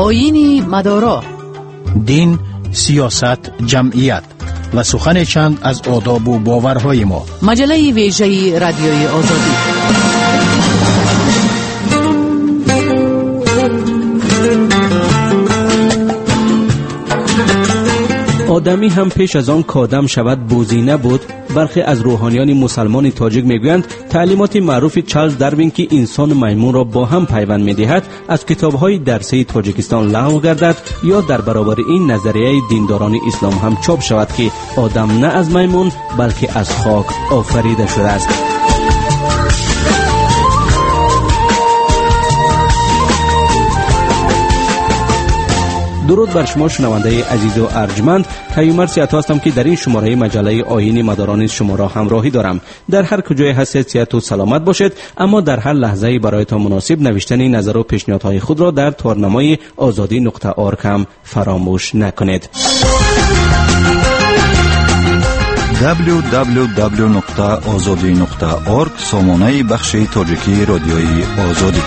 آیین مدارا، دین، سیاست، جمعیت و سخن چند از آداب و باورهای ما. مجله ویژه رادیوی آزادی. آدمی هم پیش از آن کادم شود بوزینه بود. برخی از روحانیان مسلمان تاجیک میگویند تعلیمات معروف چارلز داروین که انسان میمون را با هم پیوند میدهد از کتاب‌های درسی تاجیکستان لغو گردد یا در برابر این نظریه دینداران اسلام هم چاپ شود که آدم نه از میمون بلکه از خاک آفریده شده است. درود بر شما شنونده عزیز و ارجمند. کیومر سیاط هستم که در این شماره مجله آیین مداران شما را همراهی دارم. در هر کجای هستید صحت و سلامت باشید، اما در هر لحظه برایتان مناسب نوشتن نظر و پیشنهادهای خود را در تارنمای azadi.org هم فراموش نکنید. www.azadi.org سامانه بخش تاجیکی رادیوی آزادی.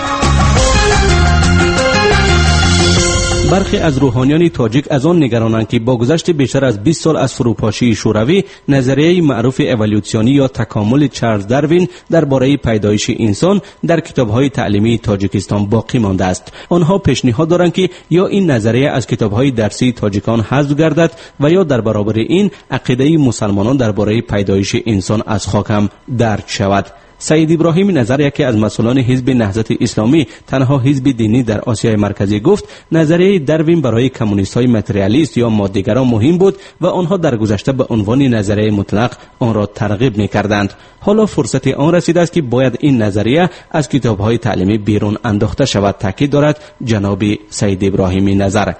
برخی از روحانیان تاجیک از آن نگرانند که با گذشت بیشتر از 20 سال از فروپاشی شوروی نظریه معروف اِوولوسیونی یا تکامل چارلز داروین درباره پیدایش انسان در کتاب‌های تعلیمی تاجیکستان باقی مانده است. آنها پیشنهاد دارند که یا این نظریه از کتاب‌های درسی تاجیکان حذف گردد و یا در برابر این عقیده مسلمانان درباره پیدایش انسان از خاک هم درک شود. سید ابراهیم نظر، یکی از مسئولان حزب نهضت اسلامی، تنها حزب دینی در آسیای مرکزی، گفت نظریه داروین برای کمونیست‌های متریالیست یا ماده‌گرا مهم بود و آنها در گذشته به عنوان نظریه مطلق آن را ترغیب می‌کردند. حالا فرصت آن رسیده است که باید این نظریه از کتاب‌های تعلیمی بیرون انداخته شود، تاکید دارد جناب سید ابراهیم نظر.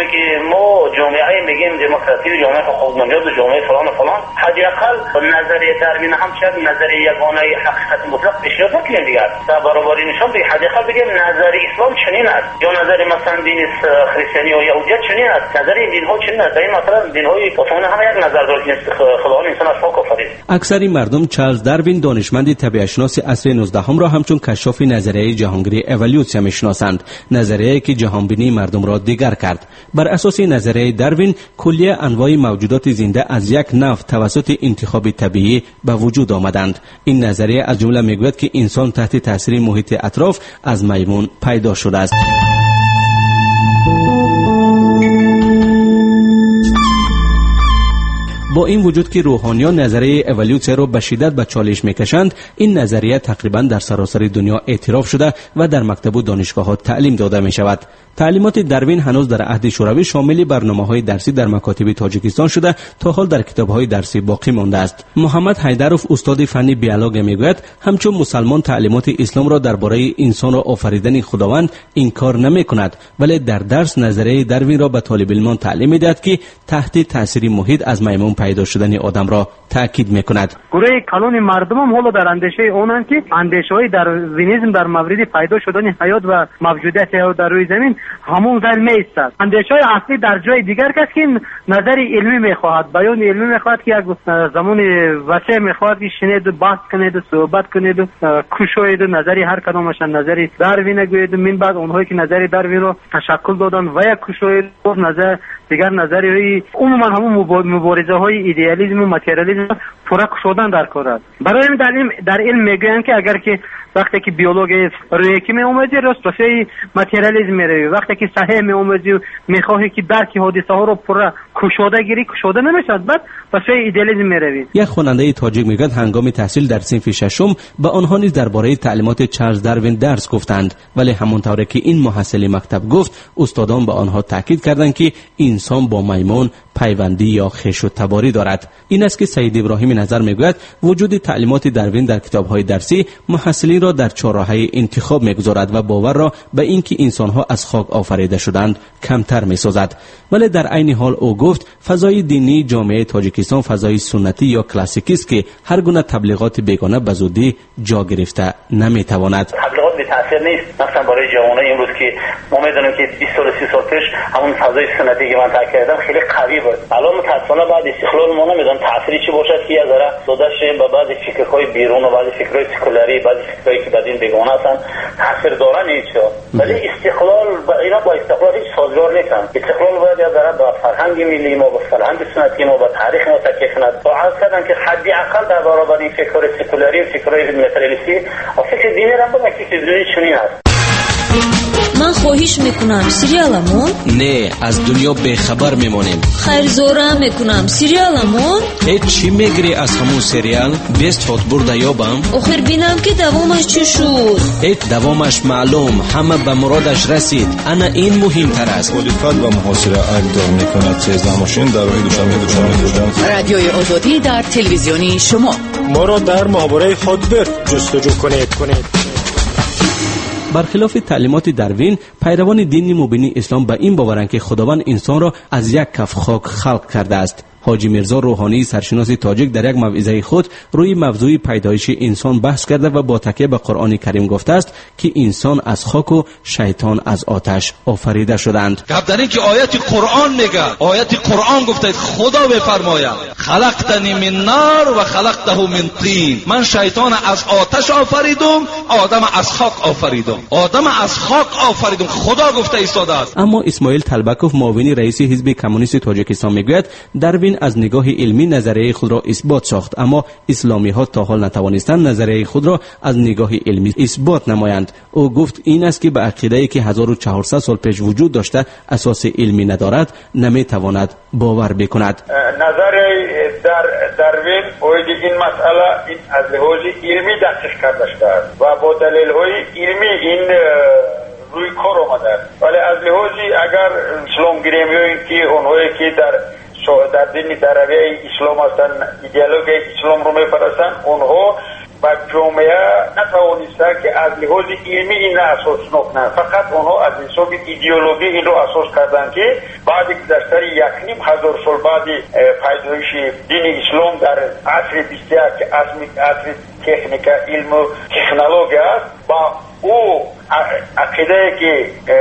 میگیم دموکراسی و جامعه حقوق‌بنیاد و جامعه فلان و فلان، حداقل نظریه داروین هم شاید نظریه یگانه حقیقت مطلق اشاره نکنیم دیگر. در برابر نشان به حداقل بگیم نظریه اسلام چنین است یا نظریه مثلا دین خریسیانی و یهودیت چنین است، نظریه دین‌ها چنین است. این مثلا دین‌های عثمانی هم یک نظر دارد که خداوند انسان از خاک آفرید. اکثر مردم چارلز داروین دانشمند طبیعت‌شناس عصر 19 را همچون کشاف نظریه جهانگیری اِوولوسیون می‌شناسند، نظریه‌ای که جهانبینی مردم را دیگر کرد. بر اساس نظریه داروین کلیه انواع موجودات زنده از یک نوع توسط انتخاب طبیعی به وجود آمدند. این نظریه از جمله میگوید که انسان تحت تاثیر محیط اطراف از میمون پیدا شده است. با این وجود که روحانیان نظریه اِوولوسیون را به شدت به چالش میکشند، این نظریه تقریبا در سراسر دنیا اعتراف شده و در مکتب و دانشگاه‌ها تعلیم داده می شود. تعلیمات داروین هنوز در عهد شوروی شامل برنامه‌های درسی در مکاتب تاجیکستان شده، تا حال در کتاب‌های درسی باقی مانده است. محمد حیدروف، استاد فن بیولوژی، میگوید همچون مسلمان تعلیمات اسلام را درباره انسان و آفریدن خداوند انکار نمی‌کند، ولی در درس نظریه داروین را به طالب علمان تعلیم می‌دهد که تحت تاثیر محیط از میمون پیدا شدن آدم را تاکید می‌کند. گروه کلان مردم هم حالا در اندیشه اونند که اندیشه‌های داروینیسم در مورد پیدا شدن حیات و موجودیت حیات در روی زمین همون ذل می‌ایستد. اندیشه‌های اصلی در جای دیگر است که نظر علمی می‌خواهد، بیان علمی می‌خواهد که یک زمان وسیع می‌خواهد که شنید، بحث کنید، صحبت کنید، کوشید نظری هر کدامش نظری داروین گوید. من بعد اونهایی که نظری داروین رو تشکل دادن و یک کوشید نظر دیگر نظری عموما همون مبارزه‌های ایدئالیسم و ماتریالیسم پورا شدن در کار است. برای در علم میگویند که اگر که وقتی که بیولوژی روی که می‌آموزی راست راستی ماتریالیسم می‌روی، وقتی که صحیح می‌آموزی می‌خواهی که درک حادثه ها رو پورا کشوده گیری کشوده نمی‌شود، بعد واسه ایدئالیسم می‌روی. یک خواننده تاجیک میگوید هنگام تحصیل در صنف ششم به آنها نیز درباره تعلیمات چارلز داروین درس گفتند، ولی همانطور که این محصل مکتب گفت، استادان به آنها تاکید کردند که انسان با میمون پیوندی یا خویش و تباری دارد. این است که سید ابراهیم نظر میگوید وجود تعلیمات داروین در کتاب‌های درسی محصلین را در چهارراه انتخاب میگذارد و باور را به اینکه انسان‌ها از خاک آفریده شدند کمتر میسازد. ولی در عین حال او گفت فضای دینی جامعه تاجیکستان فضای سنتی یا کلاسیکی است که هر گونه تبلیغات بیگانه به زودی جا گرفته نمیتواند. تبلیغات بی تاثیر نیست. مثلا برای جوانای امروز که ما میدونیم که 20 سال 30 سال پیش همون فضای سنتی که من تاکید کردم خیلی قوی بود. شد. الان متأسفانه بعد استقلال ما نمیدونم تأثیری چی باشد که از دادش به بعض فکرهای بیرون و بعض فکرهای سکولاری، بعض فکرهایی که بدین بیگانه هستن تاثیر دارن ایچا. ولی استقلال اینا با استقلال هیچ سازگار نیستن. استقلال باید از به فرهنگ ملی ما، به فرهنگ سنتی ما، به تاریخ ما تکیه کند. تا از کردن که حدی اقل در برابر این فکرهای سکولاری و فکرهای متریالیستی و فکر دینی را به فکر دینی چنین است. من خواهش میکنم سریالمون نه از دنیا بیخبر میمونیم. خیر زوره میکنم سریالمون چی میگری از همون سریال؟ بیست فوت برده یابم آخر بینم که دوامش چی شد. دوامش معلوم، همه به مرادش رسید. انا این مهمتر است. مخالفت و محاصره اقدام میکند 13 ماشین در راه دوشنبه. رادیوی آزادی در تلویزیونی شما. ما را در ماهواره خود جستجو کنید. برخلاف تعلیمات داروین، پیروان دین مبین اسلام به این باورند که خداوند انسان را از یک کف خاک خلق کرده است. حاجی میرزا روحانی سرشناس تاجیک در یک موعظه خود روی موضوع پیدایش انسان بحث کرده و با تکیه به قرآن کریم گفته است که انسان از خاک و شیطان از آتش آفریده شدند. گپ در این که آیت قرآن میگه، آیت قرآن گفته خدا بفرماید خلقتنی من نار و خلقته من طین، من شیطان از آتش آفریدم، آدم از خاک آفریدم. آدم از خاک آفریدم، خدا گفته ایستاده است. اما اسماعیل طلبکوف معاون رئیس حزب کمونیست تاجیکستان میگوید داروین از نگاه علمی نظریه خود را اثبات ساخت، اما اسلامی ها تا حال نتوانستند نظریه خود را از نگاه علمی اثبات نمایند. او گفت این است که به عقیده‌ای که 1400 سال پیش وجود داشته اساس علمی ندارد نمیتواند باور بکند. نظر داروین این مسئله این از لحاظ علمی دقیق کرده است و با دلیل‌های علمی این روی کار آمده، ولی از لحاظ اگر اسلام گیریم که اونهایی که در دین درویه اسلام هستن، ایدئولوژی اسلام رو میپرستن، اونها با جامعه نتوانستن که از لحاظ علمی این را اساس نکنن، فقط اونها از حساب ایدئولوژی این رو اساس کردن که بعد گذشته 1,500 سال بعد پیدایش دین اسلام در عصر 21 که عصر تکنیک علم و تکنولوژی است، با او عقیده که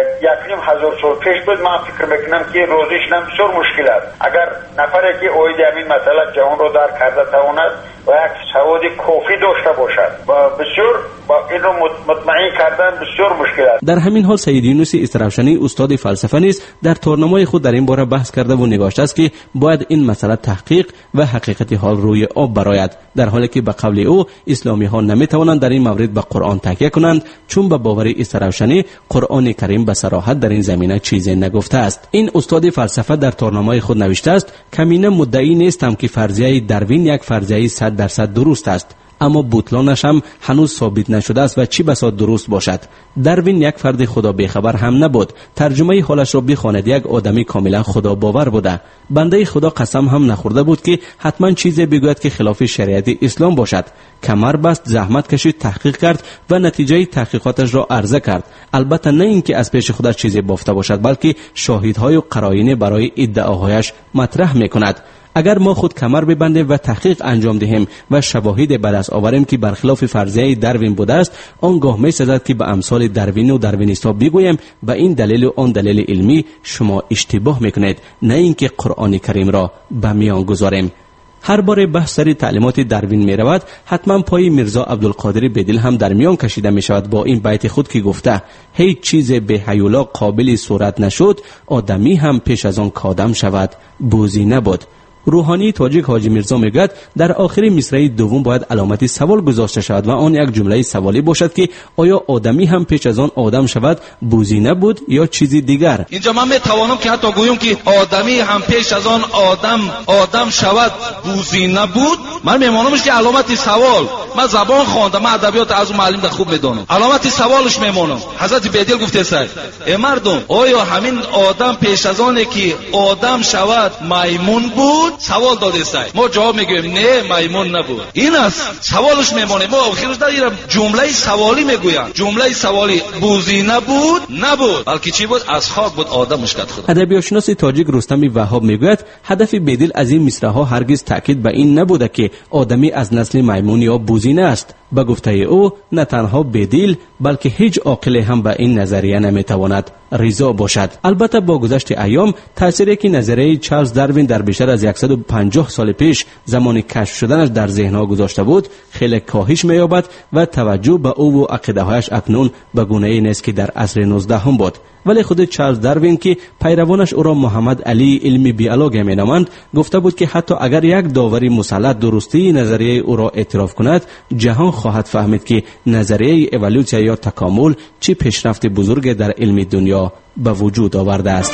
1,500 سال پیش بود، من فکر میکنم که روزش هم بسیار مشکل است. اگر نفری که اوید همین مسئله جهان رو در کرده تواند و یک سواد کافی داشته باشد و بسیار با این رو مطمئن کردن بسیار مشکل است. در همین حال سید یونس استرابشنی استاد فلسفه نیز در تورنمای خود در این باره بحث کرده و نگاشته است که باید این مسئله تحقیق و حقیقت حال روی آب برآید، در حالی که به قول او اسلامی ها نمیتوانند در این مورد به قرآن تکیه کنند، چون به باور استرابشنی قرآن کریم به صراحت در این زمینه چیزی نگفته است. این استاد فلسفه در تورنمای خود نوشته است کمینه مدعی نیستم که فرضیه داروین یک فرضیه 100% درست است، اما بطلانش هم هنوز ثابت نشده است و چی بسا درست باشد. داروین یک فرد خدا بیخبر هم نبود. ترجمه حالش را بخواند، یک آدمی کاملا خدا باور بوده. بنده خدا قسم هم نخورده بود که حتما چیزی بگوید که خلاف شریعت اسلام باشد. کمر بست، زحمت کشید، تحقیق کرد و نتیجه تحقیقاتش را عرضه کرد. البته نه اینکه از پیش خودش چیزی بافته باشد، بلکه شاهدهای و قرائن برای ادعاهایش مطرح میکند. اگر ما خود کمر ببندیم و تحقیق انجام دهیم و شواهد به دست آوریم که برخلاف فرضیه داروین بوده است، آنگاه می‌سازد که به امثال داروین و داروینیستا بگوییم به این دلیل و آن دلیل علمی شما اشتباه میکنید، نه اینکه قرآن کریم را به میان گذاریم. هر بار بحث سر تعلیمات داروین می رود، حتما پای میرزا عبدالقادر بدیل هم در میان کشیده می شود با این بیت خود که گفته هیچ چیز به هیولا قابل صورت نشد، آدمی هم پیش از آن کادم شود بوزی نبود. روحانی تاجیک حاجی میرزا میگوید در آخر مصرع دوم باید علامت سوال گذاشته شود و آن یک جمله سوالی باشد که آیا آدمی هم پیش از آن آدم شود بوزی نبود یا چیزی دیگر. اینجا من میتوانم که حتی گویم که آدمی هم پیش از آن آدم شود بوزی نبود. من میمانمش که علامت سوال، من زبان خواندم، من ادبیات از معلم ده خوب میدونم، علامت سوالش میمانم. حضرت بدیل گفته است ای مردم آیا همین آدم پیش از آن که آدم شود میمون بود؟ سوال داده است. ما جواب میگویم نه میمون نبود. این است سوالش میمونه. ما آخرش در جمله سوالی میگویم، جمله سوالی بوزی نبود بلکه چی بود؟ از خاک بود آدمش کرد خدا. ادبیاتشناس تاجیک رستم وهاب میگوید هدف بدیل از این مصرع‌ها هرگز تاکید به این نبوده که آدمی از نسل میمون یا بوزینه است. به گفته او نه تنها بدیل بلکه هیچ عاقل هم به این نظریه نمیتواند رضا باشد. البته با گذشت ایام تأثیری که نظریه چارلز داروین در بیشتر از 150 سال پیش زمان کشف شدنش در ذهنها گذاشته بود خیلی کاهش می‌یابد و توجه به او و عقیده‌هایش اکنون به گونه‌ای نیست که در عصر 19 هم بود. ولی خود چارلز داروین که پیروانش او را محمد علی علمی بیولوژی مینامند گفته بود که حتی اگر یک داوری مسلط درستی نظریه او را اعتراف کند جهان خواهد فهمید که نظریه اِوولوسیون یا تکامل چه پیشرفت بزرگ در علم دنیا به وجود آورده است.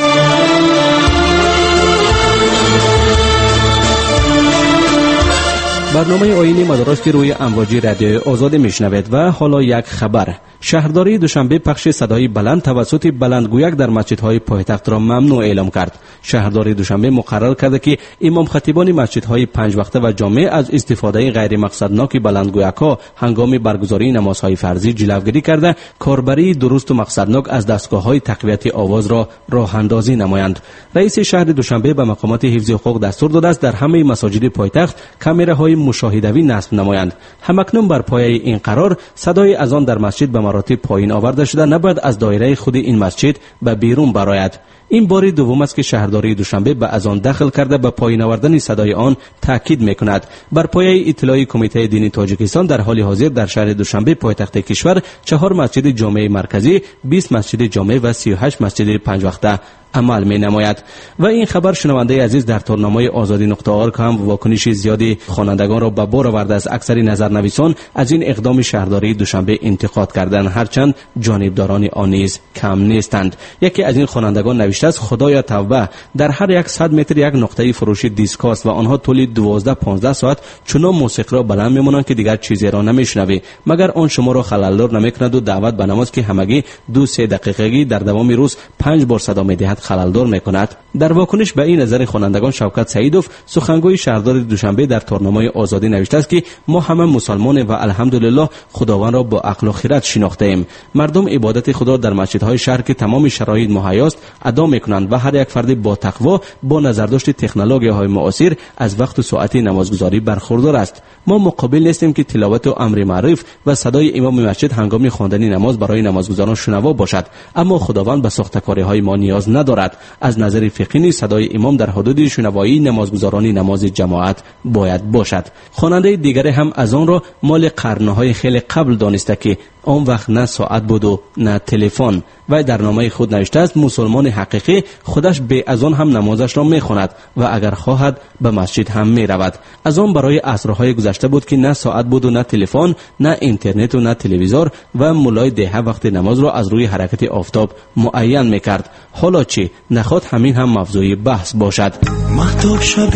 برنامه آیین مدارس که روی امواج رادیو آزاد میشنوید و حالا یک خبر. شهرداری دوشنبه پخش صدای بلند توسط بلندگویک در مسجدهای پایتخت را ممنوع اعلام کرد. شهرداری دوشنبه مقرر کرده که امام خطیبان مسجدهای 5 وقته و جامع از استفاده غیر مقصدناک بلندگویک‌ها هنگام برگزاری نمازهای فرضی جلوگیری کرده کاربری درست و مقصدناک از دستگاه‌های تقویت آواز را راه اندازی نمایند. رئیس شهر دوشنبه به مقامات حفظ حقوق دستور داده است در همه مساجد پایتخت کامراهای مشاهدوی نصب نمایند. همکنون بر پایه این قرار صدای اذان در مسجد به مراتب پایین آورده شده نباید از دایره خود این مسجد به بیرون برآید. این بار دوم است که شهرداری دوشنبه به اذان داخل کرده به پایین آوردن صدای آن تاکید میکند. بر پایه اطلاع کمیته دینی تاجیکستان در حال حاضر در شهر دوشنبه پایتخت کشور 4 مسجد جامع مرکزی، 20 مسجد جامع و 38 مسجد 5 وقته عمل می نماید. و این خبر شنونده عزیز در تورنمای آزادی.org هم واکنش زیادی خوانندگان را به بار آورده از اکثر نظرنویسان از این اقدام شهرداری دوشنبه انتقاد کردند، هرچند جانبداران آن نیز کم نیستند. یکی از این خوانندگان نوشته است خدایا توبه، در هر 100 متر یک نقطه فروش دیسکاست و آنها طول 12-15 ساعت چنان موسیقی را بلند میمانند که دیگر چیزی را نمیشنوی، مگر آن شما را خللدار نمیکند و دعوت به نماز که همگی 2-3 دقیقگی در دوام روز 5 بار صدا میدهد خللدار میکند. در واکنش به این نظر خوانندگان شوکت سعیدوف سخنگوی شهردار دوشنبه در تورنمای آزادی نوشته است که ما همه مسلمان و الحمدلله خداوند را با عقل و خرد شناخته ایم. مردم عبادت خدا در مسجدهای شهر که تمام شرایط مهیاست ادا میکنند و هر یک فرد با تقوا با نظرداشت تکنولوژی‌های معاصر از وقت و ساعت نمازگزاری برخوردار است. ما مقابل نیستیم که تلاوت و امر معروف و صدای امام مسجد هنگام خواندن نماز برای نمازگزاران شنوا باشد، اما خداوند به ساختکاری‌های ما نیاز ندارد. از نظر فقهی صدای امام در حدود شنوایی نمازگزاران نماز جماعت باید باشد. خواننده دیگری هم از آن را مال قرن‌های خیلی قبل دانسته که آن وقت نه ساعت بود و نه تلفن و در نامه خود نوشته است مسلمان حقیقی خودش به از آن هم نمازش را میخواند و اگر خواهد به مسجد هم میرود. از آن برای عصرهای گذشته بود که نه ساعت بود و نه تلفن، نه اینترنت و نه تلویزیون و مولای دهه وقت نماز را از روی حرکت آفتاب معین میکرد. حالا چی؟ نخواد همین هم موضوع بحث باشد. مهتاب شب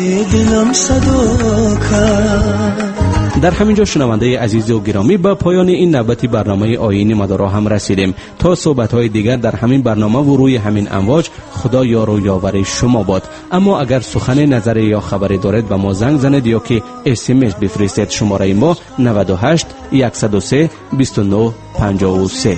دلم صدا کرد. در همینجا شنونده عزیز و گرامی به پایان این نوبت برنامه آیین مدارا هم رسیدیم. تا صحبت‌های دیگر در همین برنامه و روی همین امواج خدا یار و یاور شما باد. اما اگر سخن نظری یا خبری دارید به ما زنگ زنید یا که SMS بفرستید. شماره ما 98 103 29 53.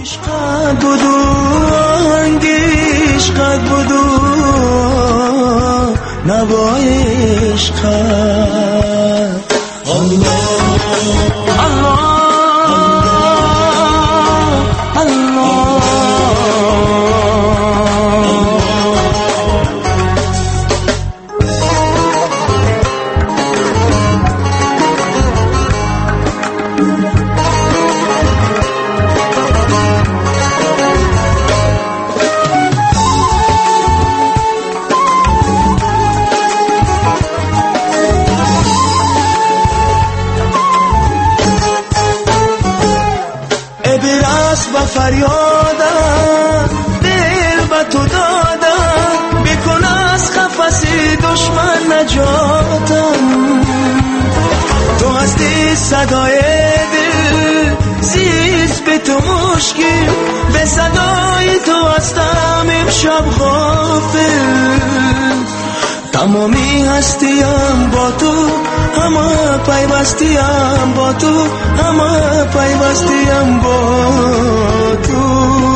فریادم دل به تو دادم بکن از قفس دشمن نجاتم. تو هستی صدای دل زیست به تو مشکل، به صدای تو هستم امشب غافل. تمامی هستیم با تو، همه پیوستیم با تو، همه پیوستیم با تو.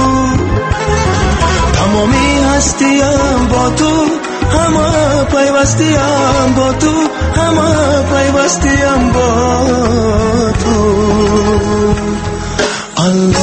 تمامی هستیم با تو، همه پیوستیم با تو، همه پیوستیم با تو. الله